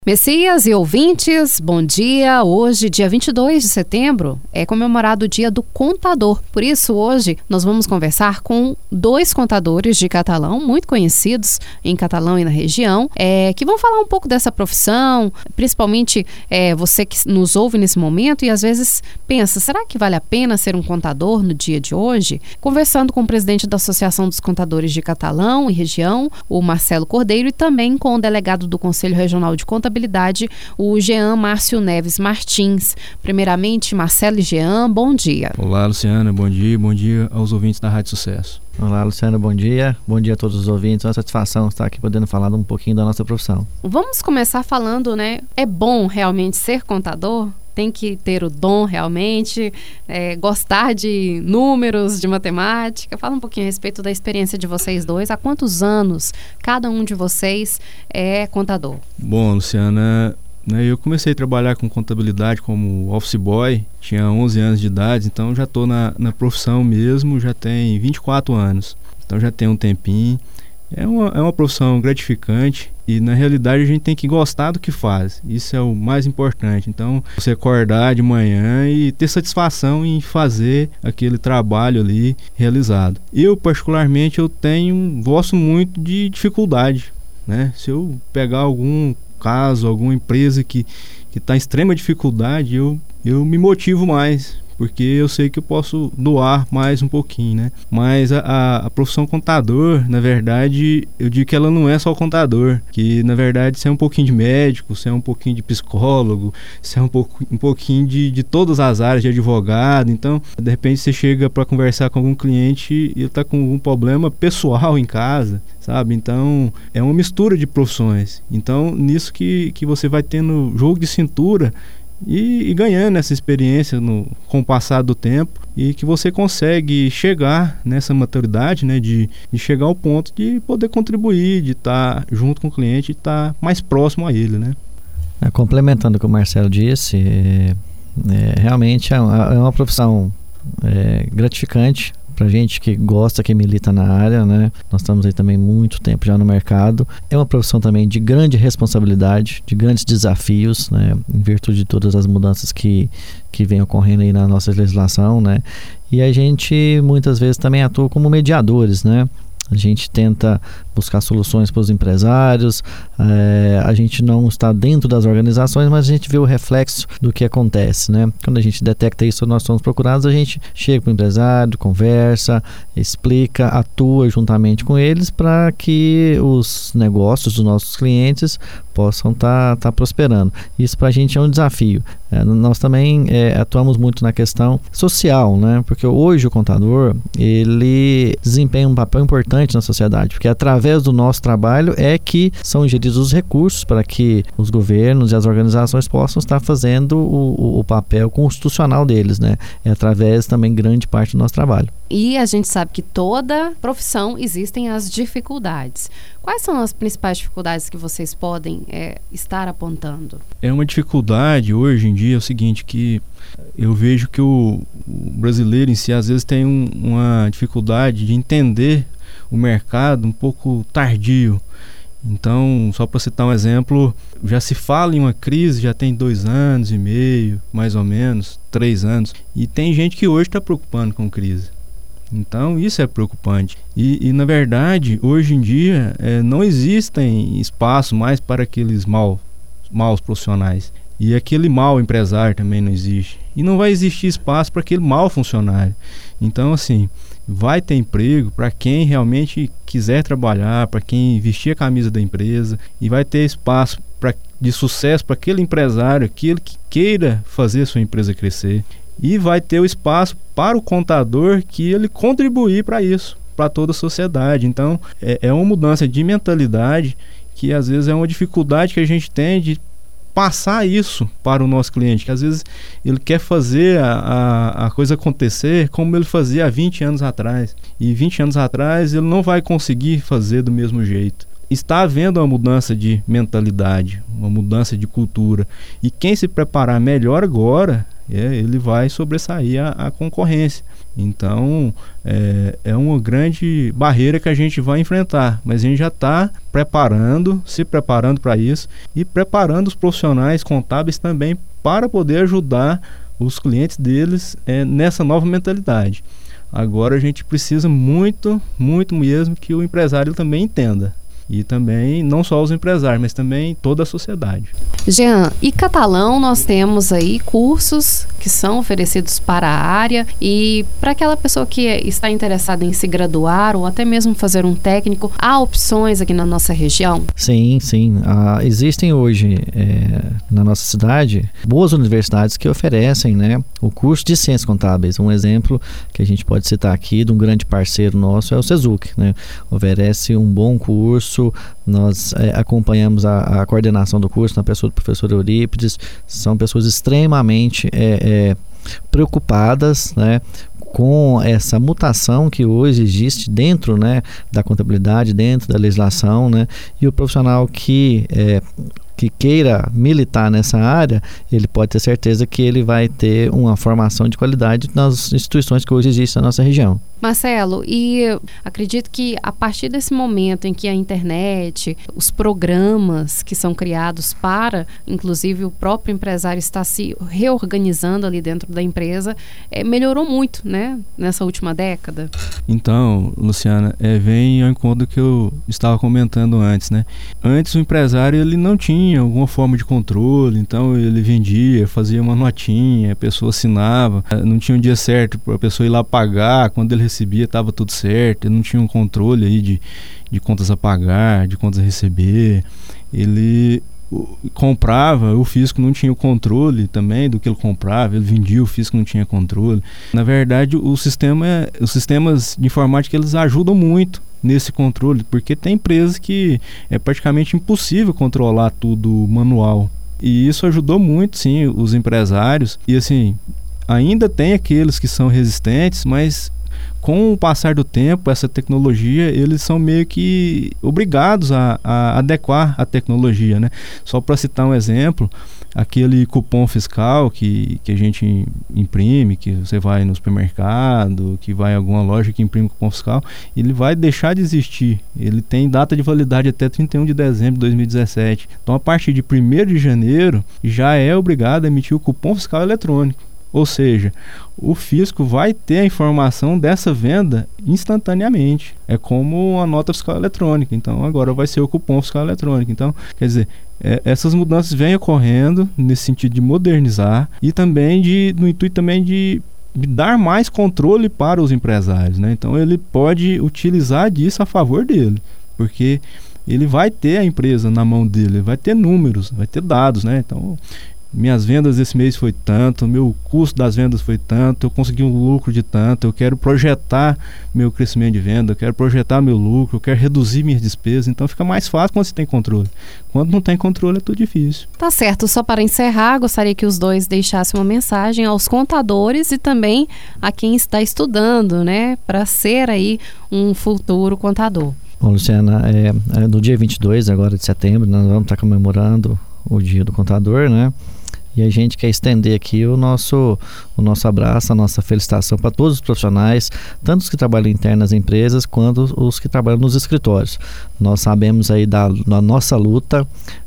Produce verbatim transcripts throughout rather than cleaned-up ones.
Messias e ouvintes, bom dia. Hoje, dia vinte e dois de setembro, é comemorado o Dia do Contador. Por isso, hoje, nós vamos conversar com dois contadores de Catalão, muito conhecidos em Catalão e na região, é, que vão falar um pouco dessa profissão, principalmente é, você que nos ouve nesse momento e às vezes pensa, será que vale a pena ser um contador no dia de hoje? Conversando com o presidente da Associação dos Contadores de Catalão e região, o Marcelo Cordeiro, e também com o delegado do Conselho Regional de Contabilidade, o Jean Márcio Neves Martins. Primeiramente, Marcelo e Jean, bom dia. Olá, Luciana, bom dia, bom dia aos ouvintes da Rádio Sucesso. Olá, Luciana, bom dia. Bom dia a todos os ouvintes. É uma satisfação estar aqui podendo falar um pouquinho da nossa profissão. Vamos começar falando, né? É bom realmente ser contador? Tem que ter o dom realmente, é, gostar de números, de matemática. Fala um pouquinho a respeito da experiência de vocês dois. Há quantos anos cada um de vocês é contador? Bom, Luciana, né, eu comecei a trabalhar com contabilidade como office boy, tinha onze anos de idade, então já estou na, na profissão mesmo, já tem vinte e quatro anos. Então já tem um tempinho. É uma, é uma profissão gratificante e, na realidade, a gente tem que gostar do que faz. Isso é o mais importante. Então, você acordar de manhã e ter satisfação em fazer aquele trabalho ali realizado. Eu, particularmente, eu tenho, gosto muito de dificuldade, né? Se eu pegar algum caso, alguma empresa que que está em extrema dificuldade, eu, eu me motivo mais, porque eu sei que eu posso doar mais um pouquinho, né? Mas a, a, a profissão contador, na verdade, eu digo que ela não é só contador, que na verdade você é um pouquinho de médico, você é um pouquinho de psicólogo, você é um, pouco, um pouquinho de, de todas as áreas, de advogado. Então, de repente você chega para conversar com algum cliente e ele está com algum problema pessoal em casa, sabe? Então, é uma mistura de profissões. Então, nisso que, que você vai tendo jogo de cintura e, e ganhando essa experiência no, com o passar do tempo, e que você consegue chegar nessa maturidade, né, de, de chegar ao ponto de poder contribuir, de estar junto com o cliente e estar mais próximo a ele, né? É, complementando o que o Marcelo disse, é, é, realmente é uma, é uma profissão é, gratificante pra gente que gosta, que milita na área, né? Nós estamos aí também muito tempo já no mercado. É uma profissão também de grande responsabilidade, de grandes desafios, né? Em virtude de todas as mudanças que, que vem ocorrendo aí na nossa legislação, né? E a gente muitas vezes também atua como mediadores, né? A gente tenta buscar soluções para os empresários, é, a gente não está dentro das organizações, mas a gente vê o reflexo do que acontece, né? Quando a gente detecta isso, nós somos procurados, a gente chega para o empresário, conversa, explica, atua juntamente com eles para que os negócios dos nossos clientes possam estar tá, tá prosperando. Isso para a gente é um desafio. É, nós também é, atuamos muito na questão social, né? Porque hoje o contador, ele desempenha um papel importante na sociedade, porque através do nosso trabalho é que são geridos os recursos para que os governos e as organizações possam estar fazendo o, o papel constitucional deles, né? É através também grande parte do nosso trabalho. E a gente sabe que toda profissão existem as dificuldades. Quais são as principais dificuldades que vocês podem é, estar apontando? É uma dificuldade hoje em dia, é o seguinte, que eu vejo que o, o brasileiro em si às vezes tem um, uma dificuldade de entender o mercado um pouco tardio. Então, só para citar um exemplo, já se fala em uma crise, já tem dois anos e meio, mais ou menos, três anos, e tem gente que hoje está preocupando com crise. Então isso é preocupante e, e na verdade hoje em dia é, não existem espaço mais para aqueles mal, maus profissionais, e aquele mau empresário também não existe, e não vai existir espaço para aquele mau funcionário. Então assim, vai ter emprego para quem realmente quiser trabalhar, para quem vestir a camisa da empresa, e vai ter espaço pra, de sucesso para aquele empresário, aquele que queira fazer a sua empresa crescer. E vai ter o espaço para o contador que ele contribuir para isso, para toda a sociedade. Então, é, é uma mudança de mentalidade que às vezes é uma dificuldade que a gente tem de passar isso para o nosso cliente, que às vezes ele quer fazer a, a, a coisa acontecer como ele fazia há vinte anos atrás. E vinte anos atrás ele não vai conseguir fazer do mesmo jeito. Está havendo uma mudança de mentalidade, uma mudança de cultura. E quem se preparar melhor agora, é, ele vai sobressair a, a concorrência. Então, é, é uma grande barreira que a gente vai enfrentar, mas a gente já está preparando, se preparando para isso e preparando os profissionais contábeis também para poder ajudar os clientes deles é, nessa nova mentalidade. Agora a gente precisa muito, muito mesmo que o empresário também entenda. E também, não só os empresários, mas também toda a sociedade. Jean, e Catalão nós temos aí cursos que são oferecidos para a área e para aquela pessoa que está interessada em se graduar ou até mesmo fazer um técnico, há opções aqui na nossa região? Sim, sim. Ah, existem hoje é, na nossa cidade boas universidades que oferecem, né, o curso de Ciências Contábeis. Um exemplo que a gente pode citar aqui de um grande parceiro nosso é o Sezuc, né? Oferece um bom curso. Nós é, acompanhamos a, a coordenação do curso na pessoa do professor Eurípides. São pessoas extremamente é, é, preocupadas, né, com essa mutação que hoje existe dentro, né, da contabilidade, dentro da legislação, né, e o profissional que é, que queira militar nessa área, ele pode ter certeza que ele vai ter uma formação de qualidade nas instituições que hoje existem na nossa região. Marcelo, e acredito que a partir desse momento em que a internet, os programas que são criados para, inclusive o próprio empresário está se reorganizando ali dentro da empresa, é, melhorou muito, né, nessa última década? Então, Luciana, é, vem ao encontro que eu estava comentando antes, né? Antes o empresário ele não tinha alguma forma de controle, então ele vendia, fazia uma notinha, a pessoa assinava, não tinha um dia certo para a pessoa ir lá pagar, quando ele recebia estava tudo certo, ele não tinha um controle aí de, de contas a pagar, de contas a receber, ele o, comprava, o fisco não tinha o controle também do que ele comprava, ele vendia, o fisco não tinha controle. Na verdade, o sistema, os sistemas de informática eles ajudam muito nesse controle, porque tem empresas que é praticamente impossível controlar tudo manual. E isso ajudou muito, sim, os empresários. E assim, ainda tem aqueles que são resistentes, mas com o passar do tempo, essa tecnologia, eles são meio que obrigados a, a adequar a tecnologia, né? Só para citar um exemplo, aquele cupom fiscal que, que a gente imprime, que você vai no supermercado, que vai em alguma loja que imprime cupom fiscal, ele vai deixar de existir. Ele tem data de validade até trinta e um de dezembro de dois mil e dezessete. Então, a partir de primeiro de janeiro, já é obrigado a emitir o cupom fiscal eletrônico. Ou seja, o fisco vai ter a informação dessa venda instantaneamente. É como a nota fiscal eletrônica. Então, agora vai ser o cupom fiscal eletrônico. Então, quer dizer, é, essas mudanças vêm ocorrendo nesse sentido de modernizar e também de, no intuito também de, de dar mais controle para os empresários, né? Então, ele pode utilizar disso a favor dele, porque ele vai ter a empresa na mão dele, vai ter números, vai ter dados, né? Então, minhas vendas esse mês foi tanto, meu custo das vendas foi tanto, eu consegui um lucro de tanto, eu quero projetar meu crescimento de venda, eu quero projetar meu lucro, eu quero reduzir minhas despesas. Então fica mais fácil quando você tem controle. Quando não tem controle é tudo difícil. Tá certo, só para encerrar, gostaria que os dois deixassem uma mensagem aos contadores e também a quem está estudando, né, para ser aí um futuro contador. Bom, Luciana, é, é, no dia vinte e dois agora de setembro, nós vamos estar comemorando o Dia do Contador, né? E a gente quer estender aqui o nosso, o nosso abraço, a nossa felicitação para todos os profissionais, tanto os que trabalham interno nas empresas, quanto os que trabalham nos escritórios. Nós sabemos aí da, da nossa luta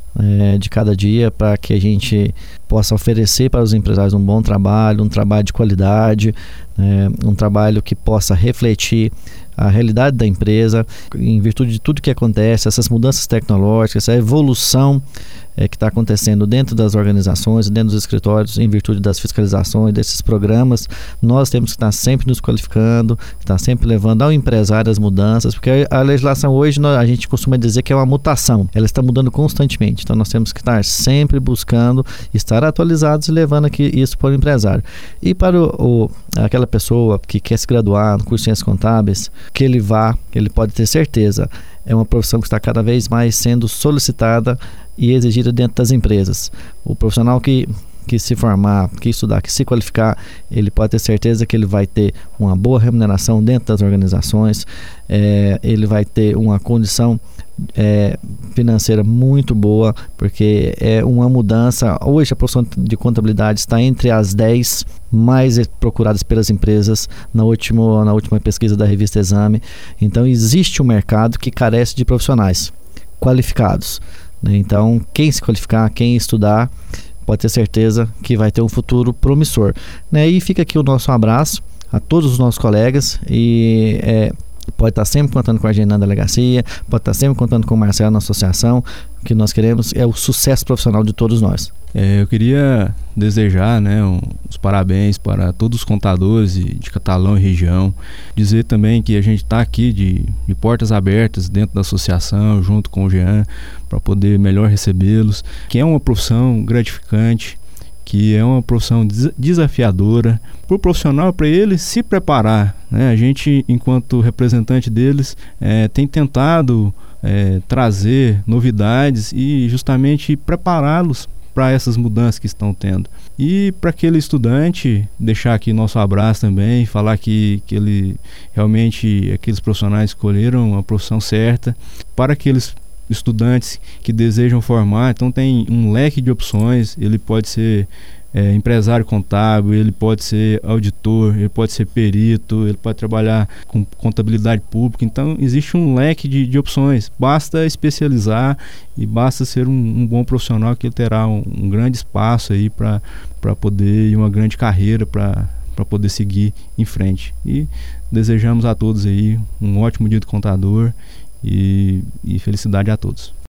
é, de cada dia para que a gente possa oferecer para os empresários um bom trabalho, um trabalho de qualidade, é, um trabalho que possa refletir a realidade da empresa, em virtude de tudo que acontece, essas mudanças tecnológicas, essa evolução é, que está acontecendo dentro das organizações, dentro dos escritórios, em virtude das fiscalizações, desses programas. Nós temos que estar sempre nos qualificando, estar sempre levando ao empresário as mudanças, porque a legislação hoje, nós, a gente costuma dizer que é uma mutação, ela está mudando constantemente, então nós temos que estar sempre buscando estar atualizados e levando aqui isso para o empresário. E para o, o, aquela pessoa que quer se graduar no curso de Ciências Contábeis, que ele vá, ele pode ter certeza, é uma profissão que está cada vez mais sendo solicitada e exigida dentro das empresas. O profissional que que se formar, que estudar, que se qualificar, ele pode ter certeza que ele vai ter uma boa remuneração dentro das organizações, é, ele vai ter uma condição é, financeira muito boa, porque é uma mudança. Hoje a profissão de contabilidade está entre as dez mais procuradas pelas empresas na última, na última pesquisa da revista Exame. Então existe um mercado que carece de profissionais qualificados, né? Então quem se qualificar, quem estudar, pode ter certeza que vai ter um futuro promissor, né? E fica aqui o nosso abraço a todos os nossos colegas e é, pode estar sempre contando com a gente na delegacia, pode estar sempre contando com o Marcelo na associação. O que nós queremos é o sucesso profissional de todos nós. É, eu queria desejar, né, um, os parabéns para todos os contadores de, de Catalão e região. Dizer também que a gente está aqui de, de portas abertas dentro da associação, junto com o Jean, para poder melhor recebê-los. Que é uma profissão gratificante, que é uma profissão des- desafiadora. Para o profissional, para ele se preparar, né? A gente, enquanto representante deles, é, tem tentado é, trazer novidades e justamente prepará-los para essas mudanças que estão tendo. E para aquele estudante, deixar aqui nosso abraço também, falar que, que ele realmente, aqueles profissionais escolheram a profissão certa. Para aqueles estudantes que desejam formar, então tem um leque de opções. Ele pode ser é, empresário contábil, ele pode ser auditor, ele pode ser perito, ele pode trabalhar com contabilidade pública. Então existe um leque de, de opções. Basta especializar e basta ser um, um bom profissional, que ele terá um, um grande espaço aí para para poder, e uma grande carreira para para poder seguir em frente. E desejamos a todos aí um ótimo dia do contador e, e felicidade a todos.